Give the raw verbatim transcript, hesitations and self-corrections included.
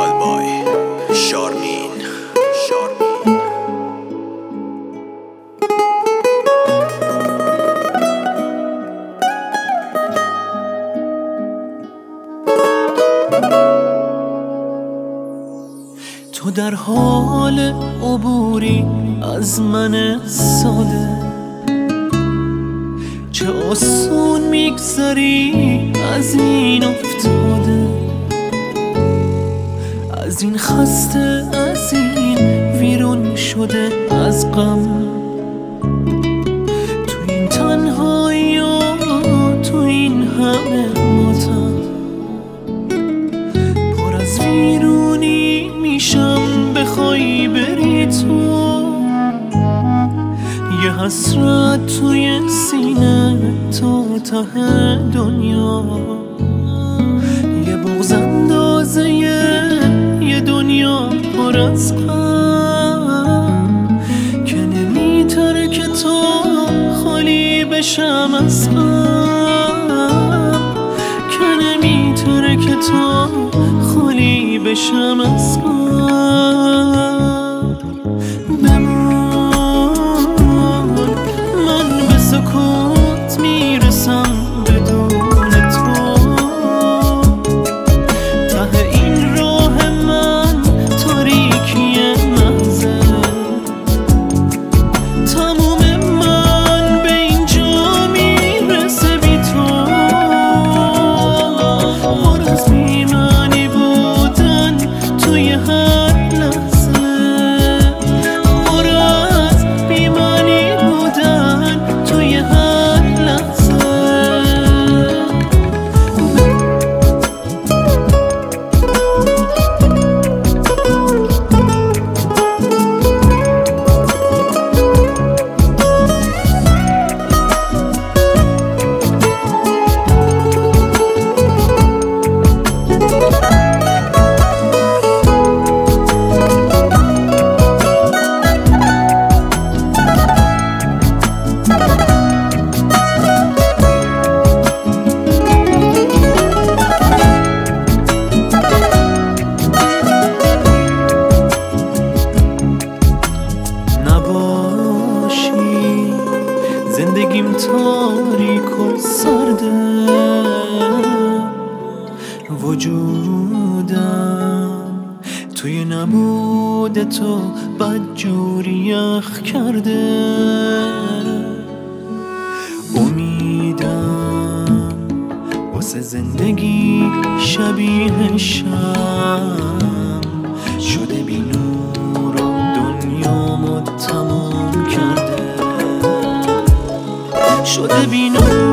کالبای شارمین شارمین تو در حال عبوری از من ساده، چه آسون میگذری از این افتاده، از این خسته، از این ویرون شده از غم، تو این تنهایی و تو این همه ماتم، پر از ویرونی میشم بخوای بری تو، یه حسرت توی سینه تا ته دنیا، یه بغض اندازه یه دنیا پر از غم که نمیتره که تو خالی بشم از غم، که نمیتره که تو خالی بشم از غم. زندگیم تاریک و سرده، وجودم توی نبود تو بدجوری یخ کرده، امیدم واسه زندگی شبیه شم شده بی نور و دنیامو تمام کرده، شده بی نور